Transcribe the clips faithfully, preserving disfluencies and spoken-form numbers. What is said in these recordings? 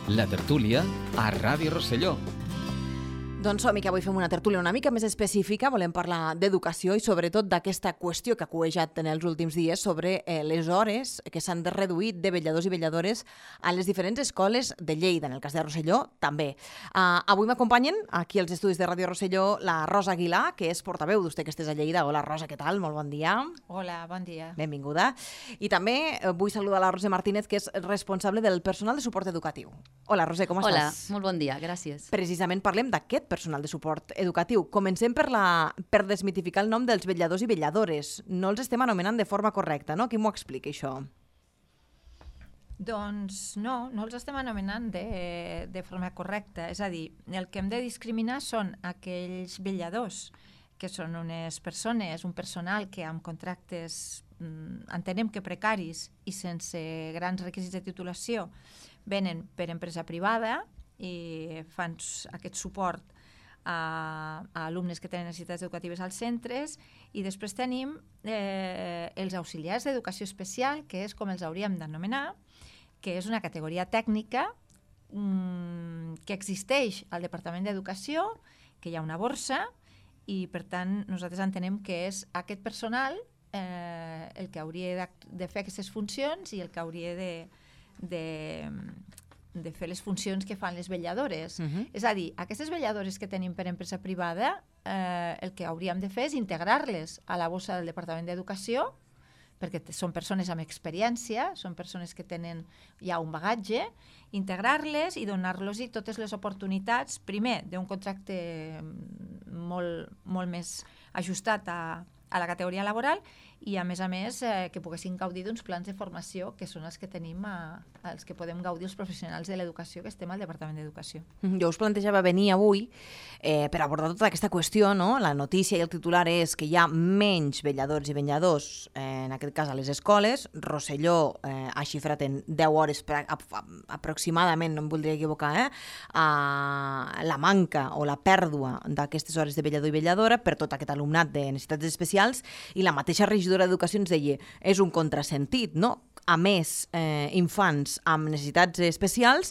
La tertúlia a Ràdio Rosselló. Doncs som-hi, que avui fem una tertúlia una mica més específica. Volem parlar d'educació i sobretot d'aquesta qüestió que ha cuejat en els últims dies sobre eh, les hores que s'han de reduir de vetlladors i vetlladores a les diferents escoles de Lleida, en el cas de Rosselló també. Uh, avui m'acompanyen aquí als estudis de Ràdio Rosselló la Rosa Aguilar, que és portaveu d'Usted que estés a Lleida. Hola Rosa, què tal? Molt bon dia. Hola, bon dia. Benvinguda. I també eh, vull saludar la Roser Martínez, que és responsable del personal de suport educatiu. Hola Roser, com Hola, estàs? molt bon dia, gràcies. Precisament parlem d'aquest personal de suport educatiu. Comencem per, la, per desmitificar el nom dels vetlladors i vetlladores. No els estem anomenant de forma correcta, no? Qui m'ho explica, això? Doncs no, no els estem anomenant de, de forma correcta. És a dir, el que hem de discriminar són aquells vetlladors, que són unes persones, un personal que amb contractes, mm, entenem que precaris i sense grans requisits de titulació, venen per empresa privada i fan aquest suport a, a alumnes que tenen necessitats educatives als centres, i després tenim eh, els auxiliars d'educació especial, que és com els hauríem d'anomenar, que és una categoria tècnica mmm, que existeix al Departament d'Educació, que hi ha una borsa, i per tant nosaltres entenem que és aquest personal eh, el que hauria de, de fer aquestes funcions i el que hauria de... de de fer les funcions que fan les vetlladores. Uh-huh. És a dir, aquestes vetlladores que tenim per empresa privada, eh, el que hauríem de fer és integrar-les a la bossa del Departament d'Educació, perquè són persones amb experiència, són persones que tenen ja un bagatge, integrar-les i donar-los totes les oportunitats, primer, d'un contracte molt, molt més ajustat a, a la categoria laboral, i a més a més eh, que poguessin gaudir d'uns plans de formació que són els que tenim, a, els que podem gaudir els professionals de l'educació que estem al Departament d'Educació. Jo us plantejava venir avui eh, per abordar tota aquesta qüestió, no? La notícia i el titular és que hi ha menys vetlladors i vetlladors, eh, en aquest cas a les escoles. Rosselló eh, ha xifrat en deu hores pra- aproximadament, no em voldria equivocar, eh, a la manca o la pèrdua d'aquestes hores de vetllador i vetlladora per tot aquest alumnat de necessitats especials, i la mateixa regidora d'Educació ens deia, és un contrasentit, no? A més eh, infants amb necessitats especials,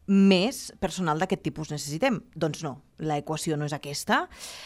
més personal d'aquest tipus necessitem. Doncs no, l'equació no és aquesta,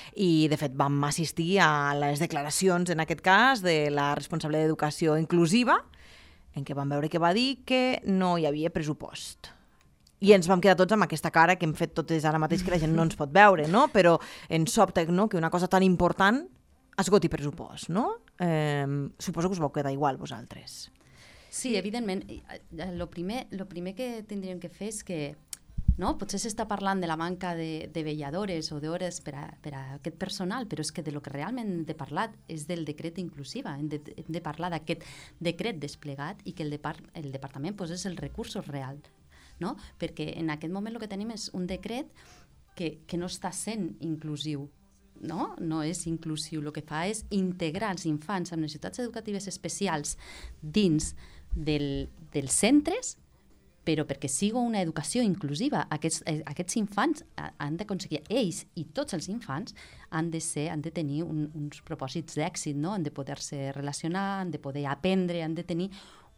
i de fet vam assistir a les declaracions, en aquest cas, de la responsable d'Educació Inclusiva, en què vam veure que va dir que no hi havia pressupost. I ens vam quedar tots amb aquesta cara que hem fet totes ara mateix, que la gent no ens pot veure, no? Però ens sobta, no?, que una cosa tan important esgoti pressupost, no? Eh, suposo que us vau quedar igual, vosaltres. Sí, evidentment. El primer, lo primer que tindríem que fer és que, no? Potser s'està parlant de la manca de, de vetlladores o d'hores per, a, per a aquest personal, però és que de lo que realment hem de parlar és del decret d'inclusiva. Hem de, hem de parlar d'aquest decret desplegat i que el, depart, el departament posés els recursos reals, no? Perquè en aquest moment el que tenim és un decret que, que no està sent inclusiu. No? No és inclusiu, el que fa és integrar els infants amb necessitats educatives especials dins del, dels centres, però perquè sigui una educació inclusiva. Aquests, aquests infants han d'aconseguir, ells i tots els infants han de ser, han de tenir un, uns propòsits d'èxit, no? Han de poder-se relacionar, han de poder aprendre, han de tenir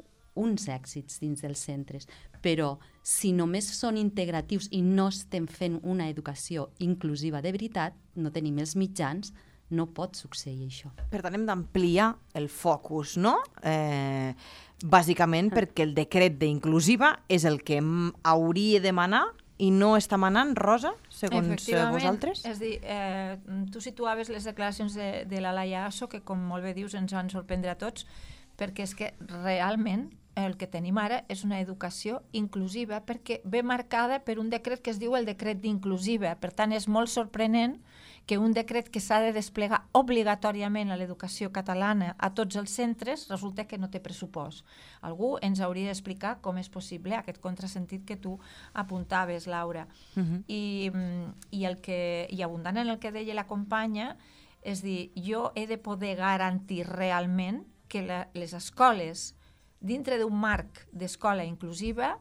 uns èxits dins dels centres. Però si només són integratius i no estem fent una educació inclusiva de veritat, no tenim els mitjans, no pot succeir això. Per tant, hem d'ampliar el focus, no? Eh, bàsicament perquè el decret d'inclusiva és el que hauria de manar i no està manant, Rosa, segons vosaltres? És dir, eh, tu situaves les declaracions de, de la Laia Asso, que com molt bé dius ens van sorprendre a tots, perquè és que realment el que tenim ara és una educació inclusiva, perquè ve marcada per un decret que es diu el decret d'inclusiva. Per tant, és molt sorprenent que un decret que s'ha de desplegar obligatòriament a l'educació catalana a tots els centres resulta que no té pressupost. Algú ens hauria d'explicar com és possible aquest contrasentit que tu apuntaves, Laura. Uh-huh. I, i, el que, i abundant en el que deia la companya, és dir, jo he de poder garantir realment que la, les escoles, dintre d'un marc d'escola inclusiva,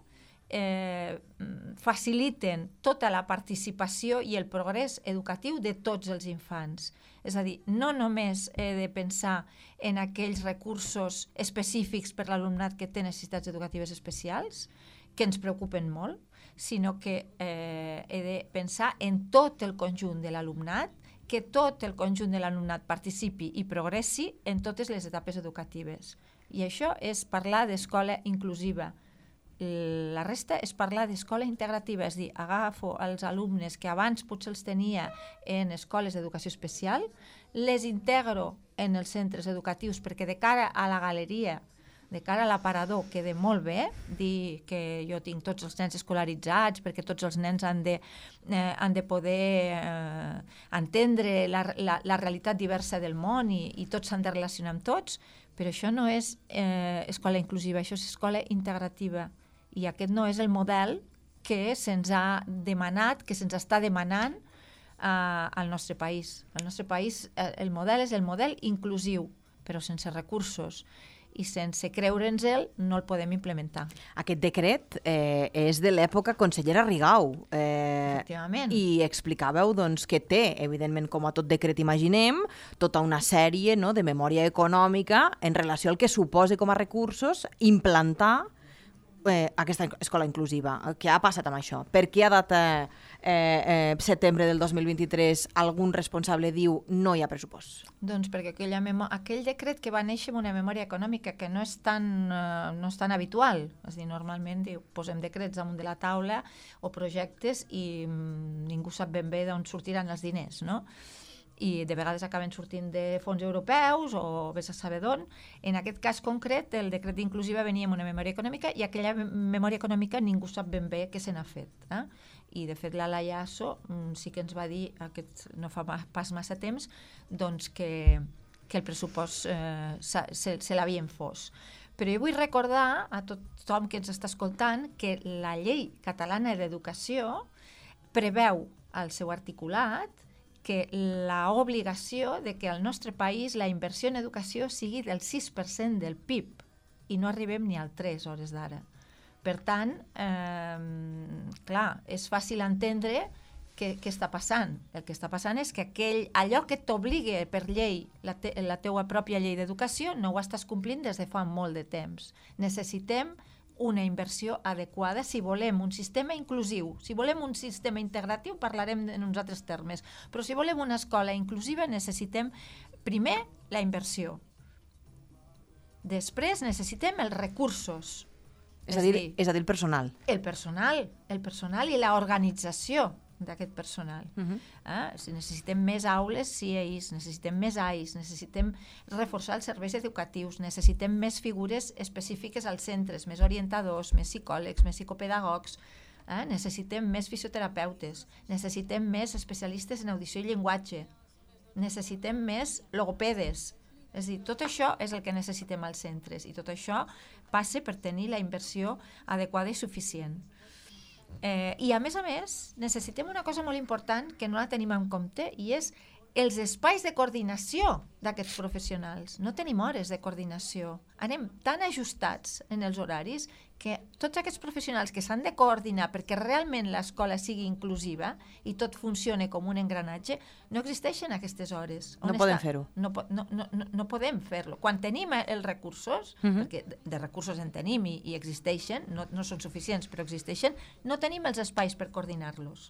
eh, faciliten tota la participació i el progrés educatiu de tots els infants. És a dir, no només he de pensar en aquells recursos específics per l'alumnat que té necessitats educatives especials, que ens preocupen molt, sinó que eh, he de pensar en tot el conjunt de l'alumnat, que tot el conjunt de l'alumnat participi i progressi en totes les etapes educatives. I això és parlar d'escola inclusiva. La resta és parlar d'escola integrativa, és dir, agafo els alumnes que abans potser els tenia en escoles d'educació especial, les integro en els centres educatius perquè de cara a la galeria, de cara a l'aparador, queda molt bé dir que jo tinc tots els nens escolaritzats perquè tots els nens han de, eh, han de poder eh, entendre la, la, la realitat diversa del món i, i tots s'han de relacionar amb tots, però això no és eh, escola inclusiva, això és escola integrativa. I aquest no és el model que se'ns ha demanat, que se'ns està demanant eh, al nostre país. Al nostre país eh, el model és el model inclusiu, però sense recursos. I sense creure'ns-el no el podem implementar. Aquest decret eh, és de l'època consellera Rigau. Eh, Efectivament. I explicàveu doncs, que té, evidentment, com a tot decret imaginem, tota una sèrie, no?, de memòria econòmica en relació al que suposa com a recursos implantar eh, aquesta escola inclusiva. Què ha passat amb això? Per què a data eh, eh, setembre del dos mil vint-i-tres algun responsable diu no hi ha pressupost? Doncs perquè aquella memo- aquell decret que va néixer amb una memòria econòmica que no és tan, eh, no és tan habitual, és a dir, normalment diu, posem decrets damunt de la taula o projectes i mm, ningú sap ben bé d'on sortiran els diners, no? I de vegades acaben sortint de fons europeus o vés a saber d'on. En aquest cas concret, el decret d'inclusiva venia amb una memòria econòmica i aquella memòria econòmica ningú sap ben bé què se n'ha fet. Eh? I de fet la Laia Asso mm, sí que ens va dir, aquest, no fa pas massa temps, doncs que, que el pressupost eh, se, se, se l'havien fos. Però jo vull recordar a tothom que ens està escoltant que la llei catalana d'educació preveu al seu articulat que l'obligació de que al nostre país la inversió en educació sigui del sis per cent del P I B i no arribem ni al tres hores d'ara. Per tant, eh, clar, és fàcil entendre què, què està passant. El que està passant és que aquell, allò que t'obliga per llei, la, te, la teua pròpia llei d'educació, no ho estàs complint des de fa molt de temps. Necessitem una inversió adequada si volem un sistema inclusiu. Si volem un sistema integratiu parlarem en uns altres termes, però si volem una escola inclusiva necessitem primer la inversió. Després necessitem els recursos. És a dir, és a dir el personal. El personal, el personal i l'organització d'aquest personal. Uh-huh. eh? Si necessitem més aules, C I A Is, necessitem més A Is, necessitem reforçar els serveis educatius, necessitem més figures específiques als centres, més orientadors, més psicòlegs, més psicopedagogs, eh? necessitem més fisioterapeutes, necessitem més especialistes en audició i llenguatge, necessitem més logopedes. És a dir, tot això és el que necessitem als centres i tot això passa per tenir la inversió adequada i suficient. Eh, I a més a més necessitem una cosa molt important que no la tenim en compte i és els espais de coordinació d'aquests professionals. No tenim hores de coordinació. Anem tan ajustats en els horaris que tots aquests professionals que s'han de coordinar perquè realment l'escola sigui inclusiva i tot funcione com un engranatge, no existeixen aquestes hores. On no podem fer-ho. No, no, no, no podem fer-lo. Quan tenim els recursos, uh-huh. perquè de recursos en tenim i, i existeixen, no, no són suficients, però existeixen, no tenim els espais per coordinar-los.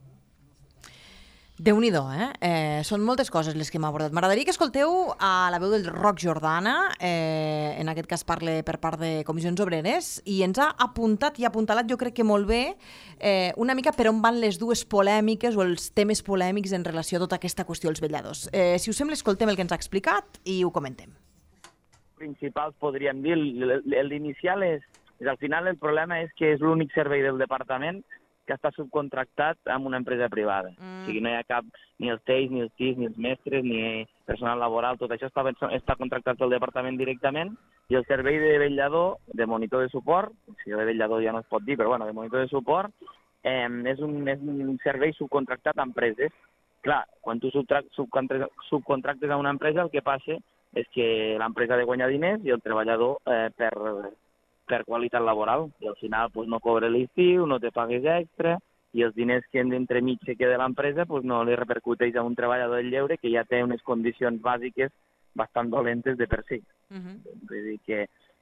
Déu-n'hi-do, eh? eh? Són moltes coses les que hem abordat. M'agradaria que escolteu a la veu del Roc Jordana, eh, en aquest cas parla per part de Comissions Obreres, i ens ha apuntat i apuntalat, jo crec que molt bé, eh, una mica per on van les dues polèmiques o els temes polèmics en relació a tota aquesta qüestió dels vetlladors. Eh, si us sembla, escoltem el que ens ha explicat i ho comentem. Principals, podríem dir, l'inicial és, és, al final el problema és que és l'únic servei del departament que està subcontractat amb una empresa privada. Mm. O sigui, no hi ha cap, ni els T E I S, ni els T I S, ni els mestres, ni personal laboral, tot això està, està contractat pel departament directament, i el servei de vetllador, de monitor de suport, o sigui, de vetllador ja no es pot dir, però bueno, de monitor de suport, eh, és, un, és un servei subcontractat a empreses. Clar, quan tu subcontractes a una empresa, el que passa és que l'empresa ha de guanyar diners i el treballador eh, per... per qualitat laboral, i al final pues, no cobra l'estiu, no te pagues extra, i els diners que d'entremig se queda l'empresa pues, no li repercuteix a un treballador del lleure que ja té unes condicions bàsiques bastant dolentes de per si. Uh-huh. Vull dir que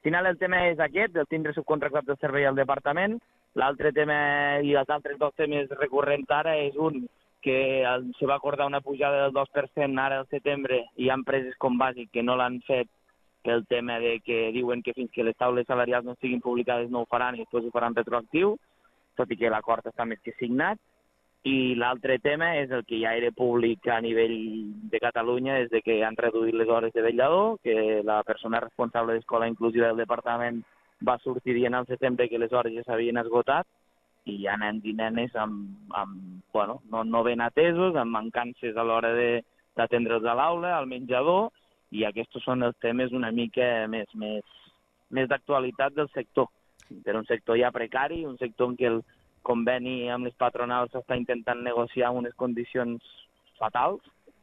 final el tema és aquest, el tindre subcontractat el servei al departament. L'altre tema i els altres dos temes recurrents ara és un, que el, se va acordar una pujada del dos per cent ara al setembre i hi ha empreses com Bàsic que no l'han fet pel tema de que diuen que fins que les taules salarials no estiguin publicades no ho faran i després ho faran retroactiu, tot i que l'acord està més que signat. I l'altre tema és el que ja era públic a nivell de Catalunya, és de que han reduït les hores de vetllador, que la persona responsable d'Escola Inclusiva del departament va sortir dient al setembre que les hores ja s'havien esgotat, i hi ha nens i nenes amb, amb, bueno, no, no ben atesos, amb mancances a l'hora d'atendre'ls a l'aula, al menjador, i aquests són els temes una mica més, més, més d'actualitat del sector. Per un sector ja precari, un sector en què el conveni amb les patronals s'està intentant negociar unes condicions fatals,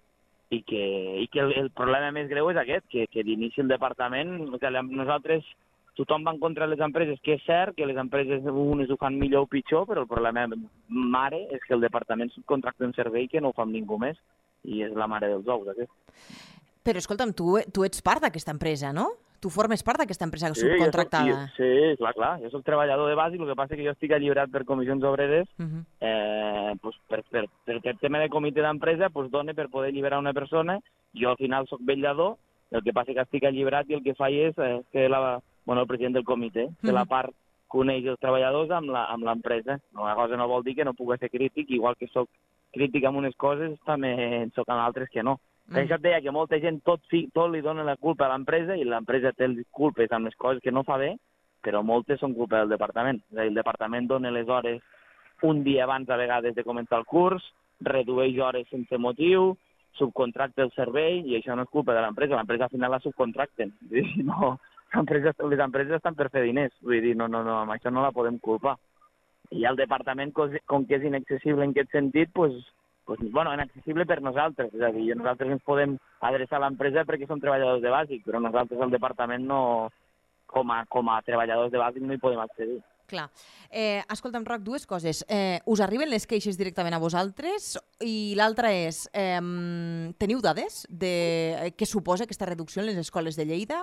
i que, i que el, el problema més greu és aquest, que, que d'inici el departament, o sigui, nosaltres tothom va en contra de les empreses, que és cert que les empreses unes ho fan millor o pitjor, però el problema mare és que el departament subcontracta un servei que no ho fa amb ningú més, i és la mare dels ous, aquest. Però escolta'm, tu, tu ets part d'aquesta empresa, no? Tu formes part d'aquesta empresa subcontractada. Sí, sí, clar, clar. Jo soc treballador de Bàsic, el que passa és que jo estic alliberat per comissions obreres, uh -huh. eh, pues per, per, per aquest tema de comitè d'empresa, pues dona per poder alliberar una persona. Jo al final soc vetllador, el que passa és que estic alliberat i el que faig és eh, ser la, bueno, el president del comitè, que uh -huh. la part coneix els treballadors amb l'empresa. Una cosa no vol dir que no pugui ser crític, igual que soc crític amb unes coses, també soc amb altres que no. Mm. Això et deia que molta gent tot, tot li dona la culpa a l'empresa i l'empresa té les culpes amb les coses que no fa bé, però moltes són culpa del departament. És a dir, el departament dona les hores un dia abans a vegades de començar el curs, redueix hores sense motiu, subcontracta el servei i això no és culpa de l'empresa. L'empresa al final la subcontracten. No, les empreses estan per fer diners. Vull dir, no, no, no, amb això no la podem culpar. I el departament, com que és inaccessible en aquest sentit, doncs, pues, bueno, inaccessible per nosaltres, és a dir, nosaltres ens podem adreçar a l'empresa perquè som treballadors de Bàsic, però nosaltres al departament no, com a, com a treballadors de Bàsic no hi podem accedir. Clar. Eh, escolta'm, Roc, dues coses. Eh, us arriben les queixes directament a vosaltres? I l'altra és, eh, teniu dades de què suposa aquesta reducció en les escoles de Lleida?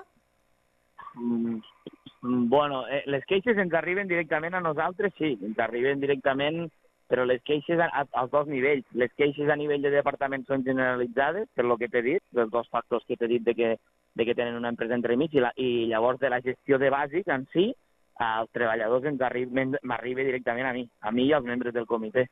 Mm, bueno, eh, les queixes ens arriben directament a nosaltres, sí, ens arriben directament, però les queixes a, a, als dos nivells. Les queixes a nivell de departament són generalitzades, per lo que t'he dit, dels dos factors que t'he dit de que, de que tenen una empresa entremig, i, la, i llavors de la gestió de Bàsic en si, als treballadors ens m'arriba directament a mi, a mi i als membres del comitè.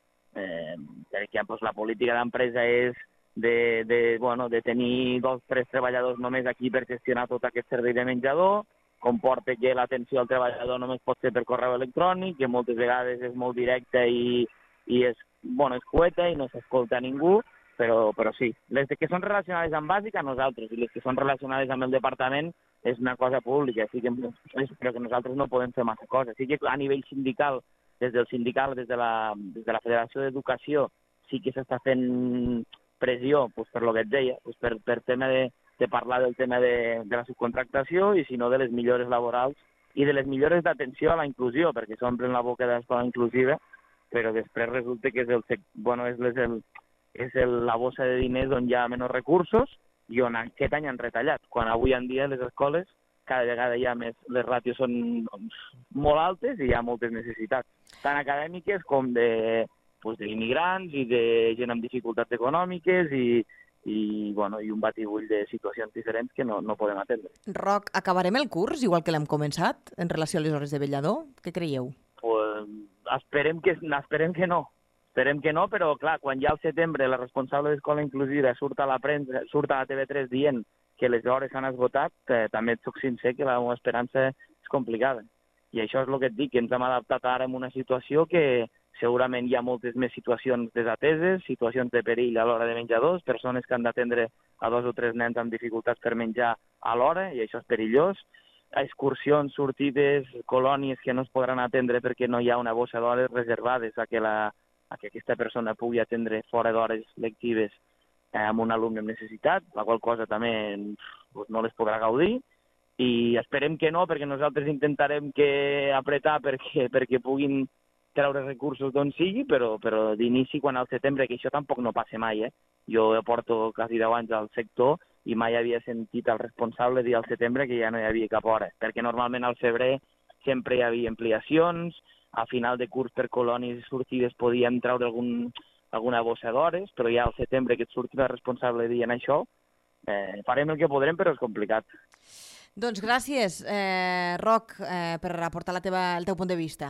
Eh, perquè pues, la política d'empresa és de, de, bueno, de tenir dos o tres treballadors només aquí per gestionar tot aquest servei de menjador, comporta que l'atenció al treballador només pot ser per correu electrònic, que moltes vegades és molt directa i, i és, bueno, és cueta i no s'escolta a ningú, però, però sí. Les que són relacionades amb Bàsic a nosaltres i les que són relacionades amb el departament és una cosa pública, així que, però que nosaltres no podem fer massa coses. Sí que a nivell sindical, des del sindical, des de la, des de la Federació d'Educació, sí que s'està fent pressió, pues, per lo que et deia, pues, per, per tema de de parlar del tema de, de la subcontractació i, si no, de les millores laborals i de les millores d'atenció a la inclusió, perquè s'omplen la boca de l'escola inclusiva, però després resulta que és, el, bueno, és, el, és el, la bossa de diners on hi ha menys recursos i on aquest any han retallat, quan avui en dia les escoles cada vegada hi ha més, les ràtios són doncs, molt altes i hi ha moltes necessitats, tant acadèmiques com de, doncs, d'immigrants i de gent amb dificultats econòmiques i i, bueno, i un batibull de situacions diferents que no, no podem atendre. Roc, acabarem el curs igual que l'hem començat en relació a les hores de vetllador? Què creieu? Pues, esperem, que, esperem que no. Esperem que no, però clar, quan ja al setembre la responsable d'Escola Inclusiva surt a la premsa, surt a la T V tres dient que les hores s'han esgotat, eh, també et soc sincer que la meva esperança és complicada. I això és el que et dic, que ens hem adaptat ara en una situació que segurament hi ha moltes més situacions desateses, situacions de perill a l'hora de menjadors, persones que han d'atendre a dos o tres nens amb dificultats per menjar a l'hora, i això és perillós. Excursions, sortides, colònies que no es podran atendre perquè no hi ha una bossa d'hores reservades a que, la, a que aquesta persona pugui atendre fora d'hores lectives eh, amb un alumne amb necessitat, la qual cosa també doncs, no les podrà gaudir. I esperem que no, perquè nosaltres intentarem que apretar perquè, perquè puguin treure recursos d'on sigui, però, però d'inici, quan al setembre, que això tampoc no passa mai, eh? Jo porto quasi deu anys al sector i mai havia sentit el responsable dir al setembre que ja no hi havia cap hora, perquè normalment al febrer sempre hi havia ampliacions, a final de curs per colònies i sortides podíem treure algun, alguna bossa d'hores, però ja al setembre que et surti la responsable dient això, eh, farem el que podrem, però és complicat. Doncs gràcies, eh, Roc, eh, per aportar la teva, el teu punt de vista.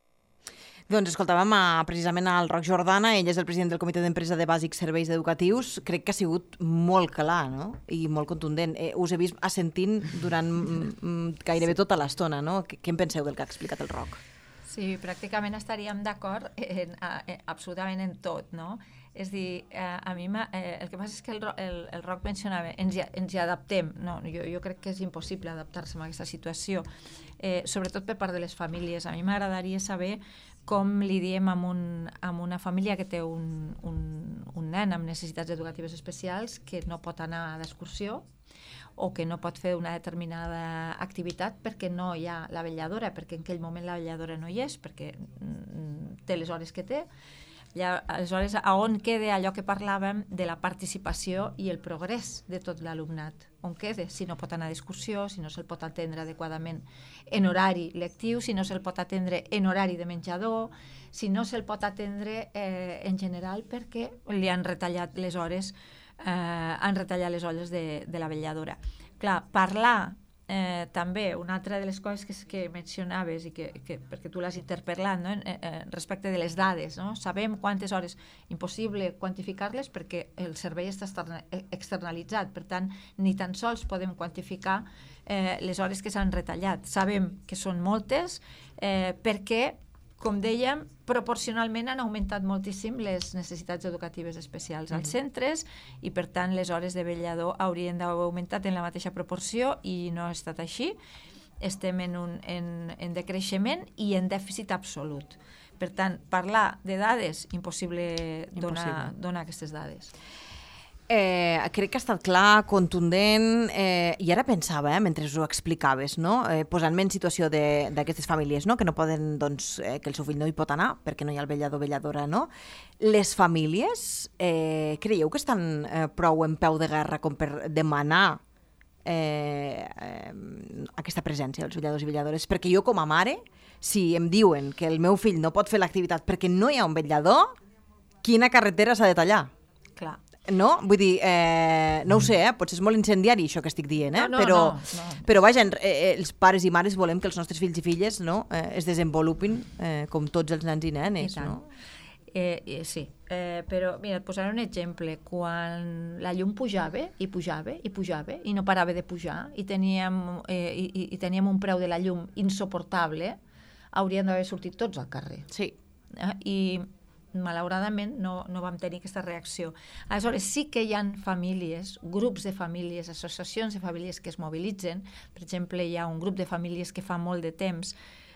Doncs escoltàvem a, precisament al Roc Jordana, ell és el president del Comitè d'Empresa de Bàsics Serveis Educatius. Crec que ha sigut molt clar, no? I molt contundent. Eh, us he vist assentint durant mm, gairebé tota l'estona, no? Què, què en penseu del que ha explicat el Roc? Sí, pràcticament estaríem d'acord en, en, absolutament en tot, no? És dir, eh, a mi eh, el que passa és que el, el, el Roc mencionava, ens hi, ens hi adaptem. No, jo, jo crec que és impossible adaptar-se a aquesta situació, eh, sobretot per part de les famílies. A mi m'agradaria saber com li diem a un, una família que té un, un, un nen amb necessitats educatives especials que no pot anar d'excursió o que no pot fer una determinada activitat perquè no hi ha la vetlladora, perquè en aquell moment la vetlladora no hi és, perquè mm, té les hores que té. Ja, aleshores, a on queda allò que parlàvem de la participació i el progrés de tot l'alumnat? On queda? Si no pot anar d'excursió, si no se'l pot atendre adequadament en horari lectiu, si no se'l pot atendre en horari de menjador, si no se'l pot atendre eh, en general perquè li han retallat les hores, eh, han retallat les hores de, de la vetlladora. Clar, parlar Eh, també, una altra de les coses que, que mencionaves i que, que perquè tu l'has interpel·lat, no? eh, eh, respecte de les dades, no? Sabem quantes hores, impossible quantificar-les perquè el servei està externalitzat, per tant ni tan sols podem quantificar eh, les hores que s'han retallat. Sabem que són moltes eh, perquè, com dèiem, proporcionalment han augmentat moltíssim les necessitats educatives especials als centres i, per tant, les hores de vetllador haurien d'haver augmentat en la mateixa proporció i no ha estat així. Estem en, un, en, en decreixement i en dèficit absolut. Per tant, parlar de dades, impossible, impossible. Donar, donar aquestes dades. Eh, crec que ha estat clar, contundent, eh, i ara pensava, eh, mentre ho explicaves, no? eh, posant-me en situació d'aquestes famílies, no? Que no poden, doncs, eh, que el seu fill no hi pot anar perquè no hi ha el vetllador o vetlladora, no? Les famílies, eh, creieu que estan eh, prou en peu de guerra com per demanar eh, eh, aquesta presència dels vetlladors i vetlladores? Perquè jo, com a mare, si em diuen que el meu fill no pot fer l'activitat perquè no hi ha un vetllador, quina carretera s'ha de tallar? Clar. No? Vull dir, eh, no ho sé, eh? Potser és molt incendiari això que estic dient, eh? No, no, però, no, no. però vaja, eh, els pares i mares volem que els nostres fills i filles, no? eh, es desenvolupin eh, com tots els nens i nenes. I no? Eh, eh, sí, eh, però mira, et posaré un exemple. Quan la llum pujava i pujava i pujava i no parava de pujar i teníem, eh, i, i teníem un preu de la llum insuportable, haurien d'haver sortit tots al carrer. Sí. Eh? I malauradament no, no vam tenir aquesta reacció. Aleshores sí que hi ha famílies, grups de famílies, associacions de famílies que es mobilitzen. Per exemple, hi ha un grup de famílies que fa molt de temps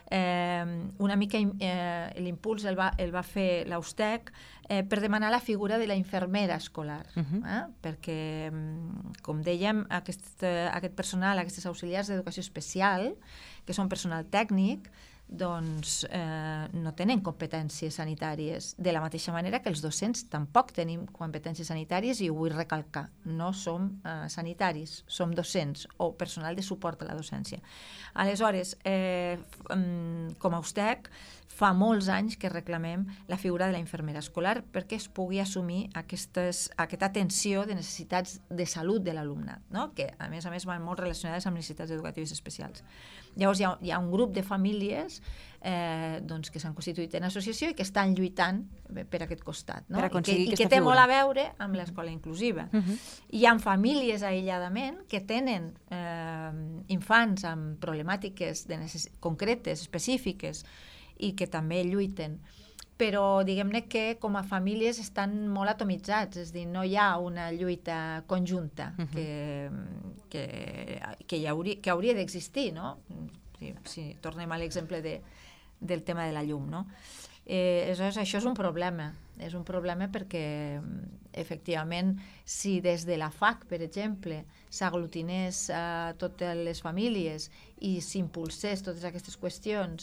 eh, una mica eh, l'impuls el va, el va fer l'Austec eh, per demanar la figura de la infermera escolar, uh-huh. eh? perquè, com dèiem, aquest, aquest personal, aquestes auxiliars d'educació especial, que són personal tècnic, doncs eh, no tenen competències sanitàries, de la mateixa manera que els docents tampoc tenim competències sanitàries, i ho vull recalcar, no som eh, sanitaris, som docents o personal de suport a la docència. Aleshores, eh, com a Austec, fa molts anys que reclamem la figura de la infermera escolar perquè es pugui assumir aquestes, aquesta atenció de necessitats de salut de l'alumnat, no? Que a més a més van molt relacionades amb necessitats educatives especials. Llavors hi ha, hi ha un grup de famílies eh, doncs, que s'han constituït en associació i que estan lluitant per aquest costat, no? Per aconseguir I que, aquesta i que té figura. molt a veure amb l'escola inclusiva. Uh-huh. Hi ha famílies aïlladament que tenen eh, infants amb problemàtiques de necess... concretes, específiques, i que també lluiten. Però diguem-ne que com a famílies estan molt atomitzats, és a dir, no hi ha una lluita conjunta uh-huh. que, que, que, hi hauria, que hauria d'existir, no? Si, si tornem a l'exemple de, del tema de la llum, no? Eh, aleshores, això és un problema, és un problema perquè efectivament si des de la F A C, per exemple, s'aglutinés a totes les famílies i s'impulsés totes aquestes qüestions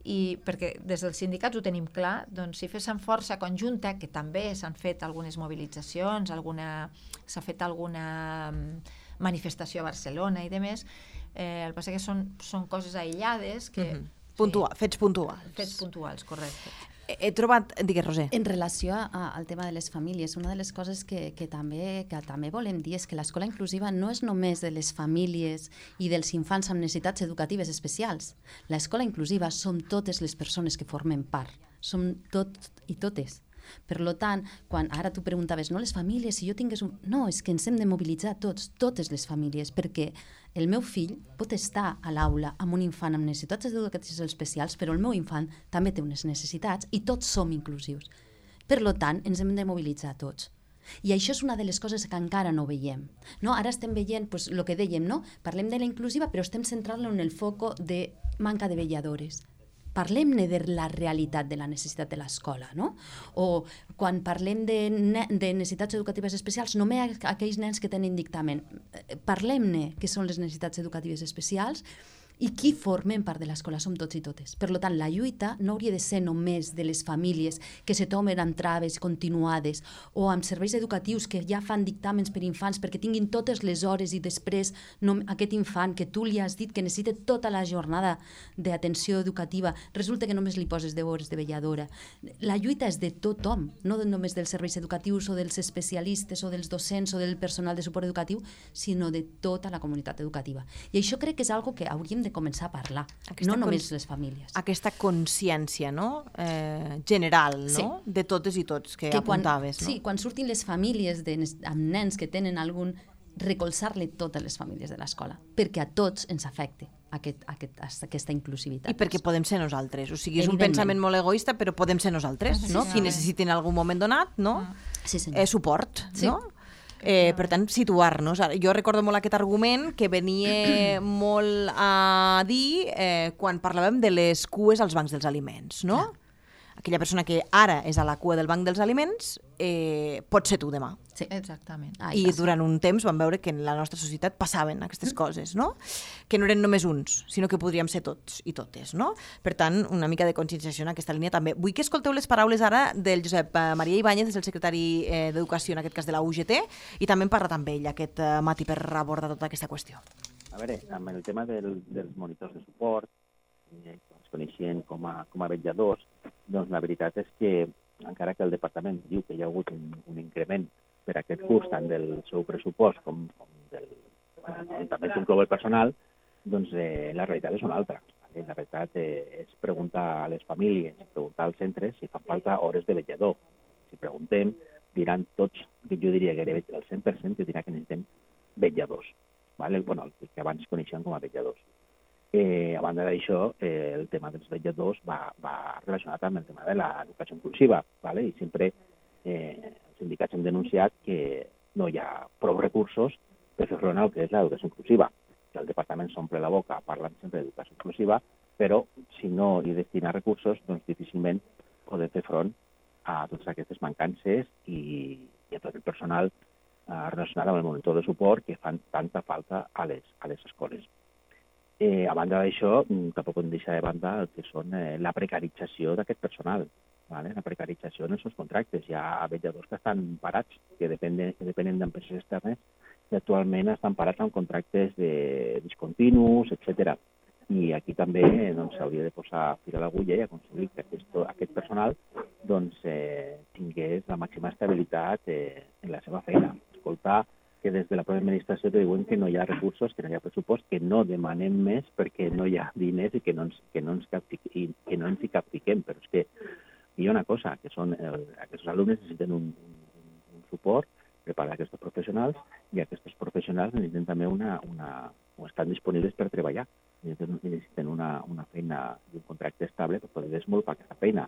i perquè des dels sindicats ho tenim clar, doncs si féssim força conjunta, que també s'han fet algunes mobilitzacions, alguna, s'ha fet alguna manifestació a Barcelona i demés, eh, el que passa que són, són coses aïllades que... Uh-huh. Puntual, sí. Fets puntuals. Fets puntuals, correcte. He, he trobat... Digues, Roser. En relació a, al tema de les famílies, una de les coses que, que, també, que també volem dir és que l'escola inclusiva no és només de les famílies i dels infants amb necessitats educatives especials. L'escola inclusiva som totes les persones que formen part. Som tots i totes. Per tant, quan ara tu preguntaves, no, les famílies, si jo tingués un... No, és que ens hem de mobilitzar tots, totes les famílies, perquè el meu fill pot estar a l'aula amb un infant amb necessitats educatives especials, però el meu infant també té unes necessitats i tots som inclusius. Per tant, ens hem de mobilitzar tots. I això és una de les coses que encara no veiem. No? Ara estem veient pues, el que dèiem, no? Parlem de la inclusiva, però estem centrant-la en el foco de manca de vetlladores. Parlem-ne de la realitat de la necessitat de l'escola, no? O quan parlem de, ne de necessitats educatives especials, només aquells nens que tenen dictamen. Parlem-ne què són les necessitats educatives especials i qui formem part de l'escola som tots i totes. Per tant, la lluita no hauria de ser només de les famílies que se tomen amb traves continuades o amb serveis educatius que ja fan dictàmens per infants perquè tinguin totes les hores i després no, aquest infant que tu li has dit que necessita tota la jornada d'atenció educativa, resulta que només li poses deu hores de vetlladora. La lluita és de tothom, no només dels serveis educatius o dels especialistes o dels docents o del personal de suport educatiu, sinó de tota la comunitat educativa. I això crec que és algo que hauríem de començar a parlar, aquesta no només les famílies. Aquesta consciència, no? Eh, general, no? Sí. De totes i tots que, que apuntaves. Quan, no? Sí, quan surtin les famílies de, amb nens que tenen algun, recolzar-li totes les famílies de l'escola, perquè a tots ens afecte aquest, aquest, aquesta inclusivitat. I perquè podem ser nosaltres. O sigui, és un pensament molt egoista, però podem ser nosaltres, no? Qui necessiti en algun moment donat, no? Sí, eh, suport, sí. no? Eh, per tant, situar-nos. Jo recordo molt aquest argument que venia molt a dir eh, quan parlàvem de les cues als bancs dels aliments, no? Clar. Aquella persona que ara és a la cua del banc dels aliments eh, pot ser tu demà. Sí, exactament. Ah, I durant un temps vam veure que en la nostra societat passaven aquestes coses, no? Que no eren només uns, sinó que podríem ser tots i totes, no? Per tant, una mica de conscienciació en aquesta línia també. Vull que escolteu les paraules ara del Josep Maria Ibáñez, és el secretari eh, d'Educació, en aquest cas de la U G T, i també hem parlat amb ell aquest eh, matí per abordar tota aquesta qüestió. A veure, amb el tema del, dels monitors de suport, eh, que ens coneixien com a, com a vetlladors, doncs la veritat és que, encara que el departament diu que hi ha hagut un, un increment per aquest curs, tant del seu pressupost com, com del, eh, també s'inclou el personal, doncs eh, la realitat és una altra. Eh? La realitat eh, és preguntar a les famílies, preguntar als centres si fan falta hores de vetllador. Si preguntem, diran tots, jo diria que el cent per cent que dirà que necessitem vetlladors, ¿vale? Bueno, el que abans coneixien com a vetlladors. Eh, a banda d'això, eh, el tema dels vetlladors va, va relacionat amb el tema de l'educació inclusiva, ¿vale? I sempre eh, els sindicats hem denunciat que no hi ha prou recursos per fer front al que és l'educació inclusiva. Que el departament s'omple la boca parlant sempre d'educació inclusiva, però si no hi destina recursos, doncs difícilment poder fer front a totes aquestes mancances i, i a tot el personal eh, relacionat amb el monitor de suport que fan tanta falta a les, a les escoles. Eh, a banda d'això, tampoc podem deixar de banda el que són eh, la precarització d'aquest personal, ¿vale? La precarització en els seus contractes. Hi ha vetlladors que estan parats, que depenen, que depenen d'empreses externes, i actualment estan parats amb contractes de discontinus, etcètera. I aquí també doncs, s'hauria de posar fil a l'agulla i aconseguir que aquest, aquest personal doncs, eh, tingués la màxima estabilitat eh, en la seva feina. Escoltar que des de la pròpia administració te diuen que no hi ha recursos, que no hi ha pressupost, que no demanem més perquè no hi ha diners i que no ens, que no ens, capfiquem, que no ens hi capfiquem. Però és que hi ha una cosa, que són el, aquests alumnes necessiten un, un, un suport per part d'aquests professionals i aquests professionals necessiten també una, una, o estan disponibles per treballar. Necessiten, necessiten una, una feina i un contracte estable per poder desenvolupar aquesta feina.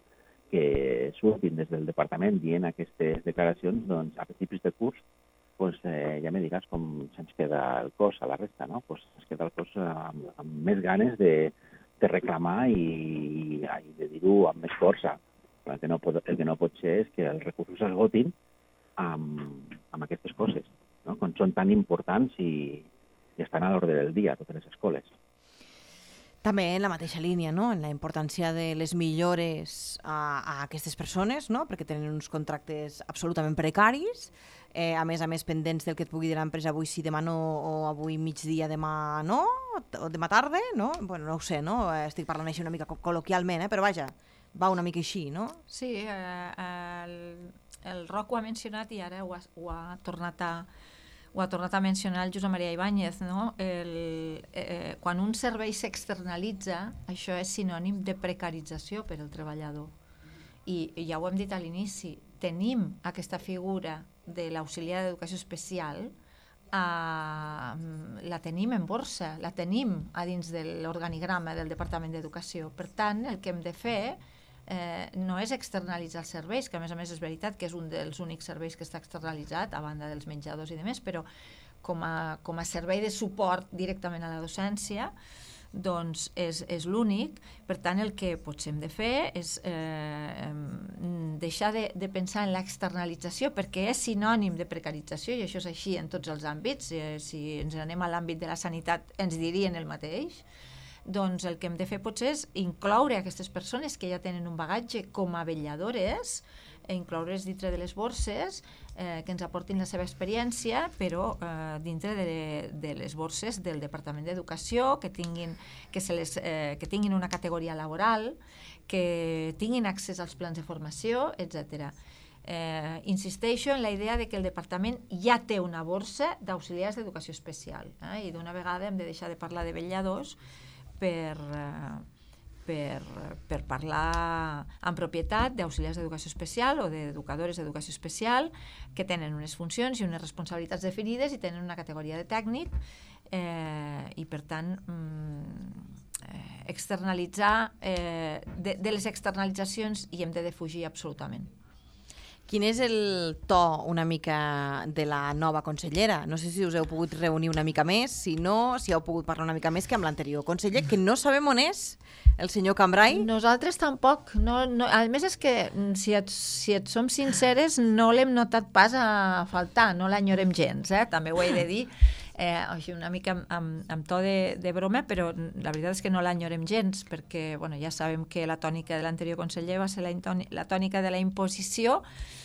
Que surtin des del departament dient aquestes declaracions, doncs a principis de curs pues, eh, ja me diràs com se'ns queda el cos a la resta, no? Pues se'ns queda el cos amb, amb més ganes de, de reclamar i, i de dir-ho amb més força. El que, no pot, el que no pot ser és que els recursos s'esgotin amb, amb aquestes coses, no? Quan són tan importants i, i estan a l'ordre del dia a totes les escoles. També en la mateixa línia, no? En la importància de les millores a, a aquestes persones, no? Perquè tenen uns contractes absolutament precaris, eh, a més a més pendents del que et pugui dir l'empresa avui sí, demà no, o avui migdia, demà no, o demà tarda, no? Bueno, no ho sé, no? Estic parlant així una mica col·loquialment, eh? Però vaja, va una mica així, no? Sí, eh, el, el Roc ho ha mencionat i ara ho ha, ho ha tornat a ho ha tornat a mencionar el Josep Maria Ibáñez, no? El, eh, quan un servei s'externalitza, això és sinònim de precarització per al treballador. I, i ja ho hem dit a l'inici, tenim aquesta figura de l'auxiliar d'educació especial, eh, la tenim en borsa, la tenim a dins de l'organigrama del Departament d'Educació. Per tant, el que hem de fer Eh, no és externalitzar els serveis, que a més a més és veritat que és un dels únics serveis que està externalitzat, a banda dels menjadors i demés, però com a, com a servei de suport directament a la docència, doncs és, és l'únic. Per tant, el que potser hem de fer és eh, deixar de, de pensar en l'externalització, perquè és sinònim de precarització, i això és així en tots els àmbits. Eh, si ens anem a l'àmbit de la sanitat ens dirien el mateix. Doncs el que hem de fer potser és incloure aquestes persones que ja tenen un bagatge com a vetlladores, incloure's dintre de les borses, eh, que ens aportin la seva experiència, però eh, dintre de, de les borses del Departament d'Educació, que tinguin, que, se les, eh, que tinguin una categoria laboral, que tinguin accés als plans de formació, etcètera. Eh, insisteixo en la idea de que el departament ja té una borsa d'auxiliars d'educació especial, eh? I d'una vegada hem de deixar de parlar de vetlladors per, per, per parlar en propietat d'auxiliars d'educació especial o d'educadores d'educació especial que tenen unes funcions i unes responsabilitats definides i tenen una categoria de tècnic, eh, i per tant eh, externalitzar eh, de, de les externalitzacions hi hem de defugir absolutament. Quin és el to una mica de la nova consellera? No sé si us heu pogut reunir una mica més, si no, si heu pogut parlar una mica més que amb l'anterior conseller, que no sabem on és, el senyor Cambray. Nosaltres tampoc. No, no, a més és que, si et, si et som sinceres, no l'hem notat pas a faltar, no l'enyorem gens, eh? També ho he de dir, eh, així una mica amb, amb, amb to de, de broma, però la veritat és que no l'enyorem gens, perquè bueno, ja sabem que la tònica de l'anterior conseller va ser la, la tònica de la imposició,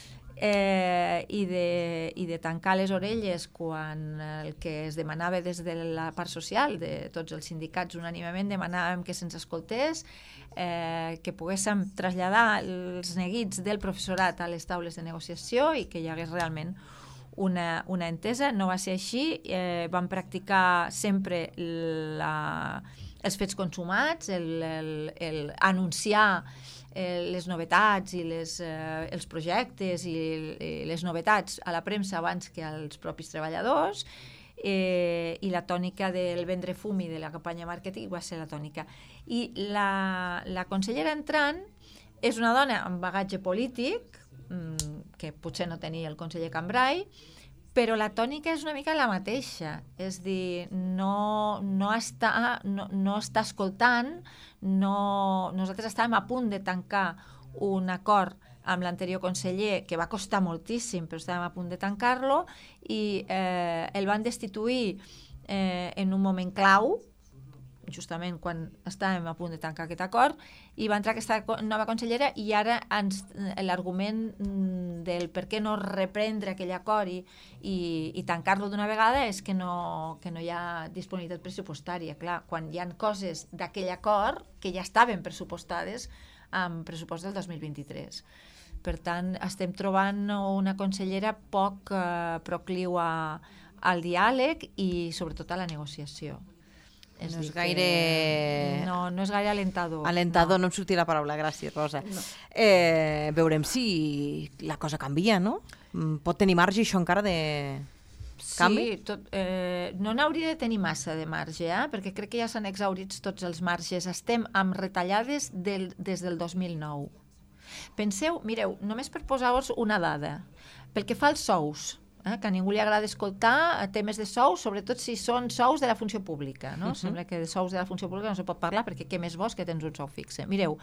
Eh, i, de, i de tancar les orelles quan el que es demanava des de la part social de tots els sindicats unànimement demanàvem que se'ns escoltés, eh, que poguéssim traslladar els neguits del professorat a les taules de negociació i que hi hagués realment una, una entesa. No va ser així, eh, vam practicar sempre la, els fets consumats, el, el, el anunciar Eh, les novetats i les, eh, els projectes i, i les novetats a la premsa abans que als propis treballadors, eh, i la tònica del vendre fum i de la campanya màrqueting va ser la tònica. I la, la consellera entrant és una dona amb bagatge polític, mmm, que potser no tenia el conseller Cambray, però la tònica és una mica la mateixa, és dir, no, no, està, no, no està escoltant, no, nosaltres estàvem a punt de tancar un acord amb l'anterior conseller, que va costar moltíssim, però estàvem a punt de tancar-lo, i eh, el van destituir eh, en un moment clau, justament quan estàvem a punt de tancar aquest acord, i va entrar aquesta nova consellera i ara ens, l'argument del per què no reprendre aquell acord i, i, i tancar-lo d'una vegada és que no, que no hi ha disponibilitat pressupostària. Clar, quan hi ha coses d'aquell acord que ja estaven pressupostades amb pressupost del dos mil vint-i-tres. Per tant, estem trobant una consellera poc eh, procliu a, al diàleg i sobretot a la negociació. No és gaire... No, no és gaire alentador. Alentador, no, no em sortia la paraula, gràcies, Rosa. No. Eh, veurem si la cosa canvia, no? Pot tenir marge això encara de canvi? Sí, tot, eh, no n'hauria de tenir massa de marge, eh? Perquè crec que ja s'han exhaurits tots els marges. Estem amb retallades del, des del dos mil nou. Penseu, mireu, només per posar-vos una dada, pel que fa als sous, Eh, que a ningú li agrada escoltar temes de sous, sobretot si són sous de la funció pública, no? Uh-huh. Sembla que de sous de la funció pública no se pot parlar perquè què més vols que tens un sou fixe. Mireu,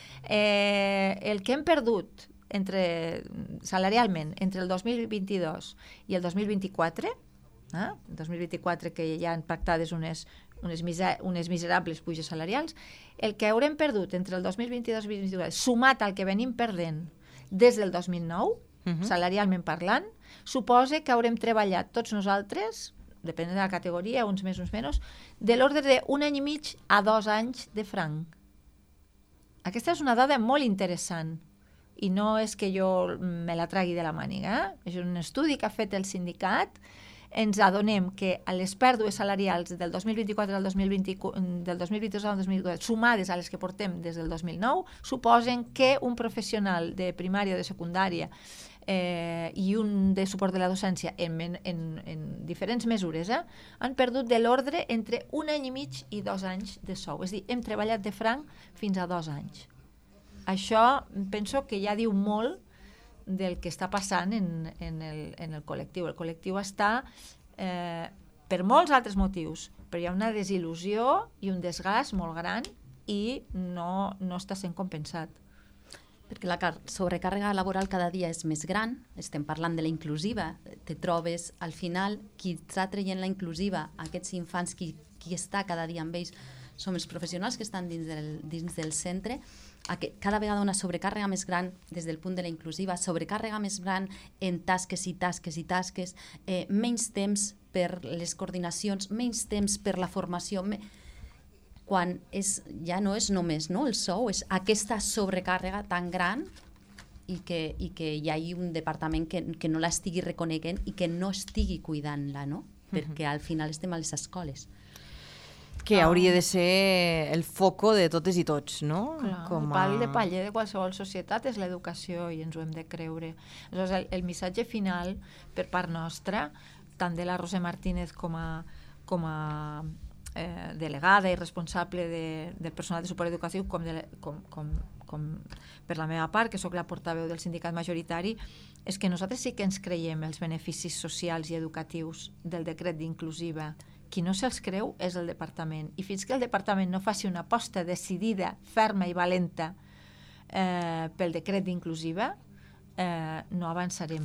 eh, el que hem perdut entre, salarialment entre el dos mil vint-i-dos i el dos mil vint-i-quatre, eh? el dos mil vint-i-quatre que ja han pactades unes unes, miser unes miserables puges salarials, el que haurem perdut entre el dos mil vint i dos mil vint-i-quatre, sumat al que venim perdent des del dos mil nou, uh-huh. salarialment parlant, suposa que haurem treballat tots nosaltres, depèn de la categoria, uns més, uns menys, de l'ordre d'un any i mig a dos anys de franc. Aquesta és una dada molt interessant i no és que jo me la tragui de la màniga. Eh? És un estudi que ha fet el sindicat. Ens adonem que a les pèrdues salarials del dos mil vint-i-quatre al dos mil vint, del dos mil vint-i-dos al dos mil vint-i-quatre, sumades a les que portem des del dos mil nou, suposen que un professional de primària o de secundària eh, i un de suport de la docència en, en, en diferents mesures eh, han perdut de l'ordre entre un any i mig i dos anys de sou. És a dir, hem treballat de franc fins a dos anys. Això penso que ja diu molt del que està passant en, en, el, en el col·lectiu. El col·lectiu està, eh, per molts altres motius, però hi ha una desil·lusió i un desgast molt gran i no, no està sent compensat. Perquè la sobrecàrrega laboral cada dia és més gran, estem parlant de la inclusiva, te trobes al final qui està traient la inclusiva, aquests infants, qui, qui està cada dia amb ells, som els professionals que estan dins del, dins del centre, cada vegada una sobrecàrrega més gran des del punt de la inclusiva, sobrecàrrega més gran en tasques i tasques i tasques, eh, menys temps per les coordinacions, menys temps per la formació, me... quan és, ja no és només no, el sou, és aquesta sobrecàrrega tan gran i que, i que hi hagi un departament que, que no l'estigui reconeguent i que no estigui cuidant-la, no? Perquè al final estem a les escoles. Que hauria de ser el foco de totes i tots, no? Clar, Com a... el pal de paller de qualsevol societat és l'educació i ens ho hem de creure. Aleshores, el, el missatge final per part nostra, tant de la Roser Martínez com a, com a eh, delegada i responsable de, del personal de suport educatiu, com, de, com, com, com per la meva part, que sóc la portaveu del sindicat majoritari, és que nosaltres sí que ens creiem els beneficis socials i educatius del decret d'inclusiva. Qui no se'ls creu és el departament. I fins que el departament no faci una aposta decidida, ferma i valenta eh, pel decret d'inclusiva, eh, no avançarem.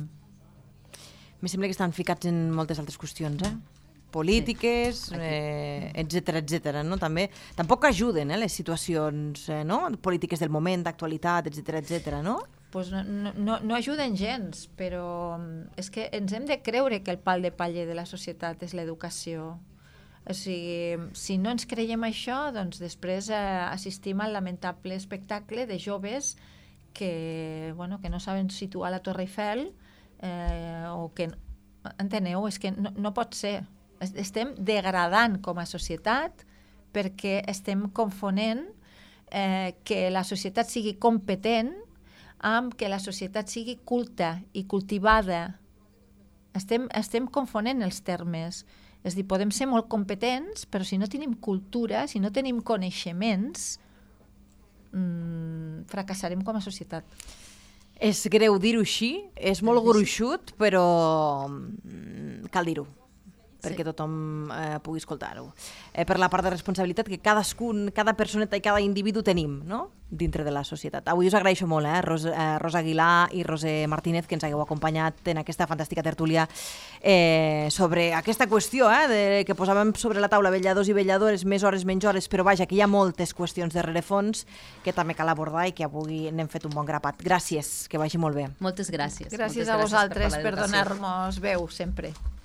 Me sembla que estan ficats en moltes altres qüestions, eh? Polítiques, sí, eh, etcètera, etcètera, no? També, tampoc ajuden eh, les situacions, eh, no? Polítiques del moment, d'actualitat, etcètera, etcètera, no? Pues no, no, no ajuden gens, però és que ens hem de creure que el pal de paller de la societat és l'educació. O sigui, si no ens creiem això, doncs després eh, assistim al lamentable espectacle de joves que, bueno, que no saben situar la Torre Eiffel eh, o que, enteneu, és que no, no pot ser. Estem degradant com a societat perquè estem confonent eh, que la societat sigui competent amb que la societat sigui culta i cultivada. Estem, estem confonent els termes. És a dir, podem ser molt competents, però si no tenim cultura, si no tenim coneixements, mmm, fracassarem com a societat. És greu dir-ho així, és molt gruixut, però cal dir-ho, perquè tothom eh, pugui escoltar-ho. Eh, per la part de responsabilitat que cadascun, cada personeta i cada individu tenim, no?, dintre de la societat. Avui us agraeixo molt, eh, Rosa, eh, Rosa Aguilar i Roser Martínez, que ens hagueu acompanyat en aquesta fantàstica tertúlia eh, sobre aquesta qüestió eh, de, que posàvem sobre la taula, vetlladors i vetlladores, més hores, menys hores, però vaja, que hi ha moltes qüestions de rerefons que també cal abordar i que avui n'hem fet un bon grapat. Gràcies, que vagi molt bé. Moltes gràcies. Gràcies Moltes a vosaltres gràcies per, per donar-nos veu sempre.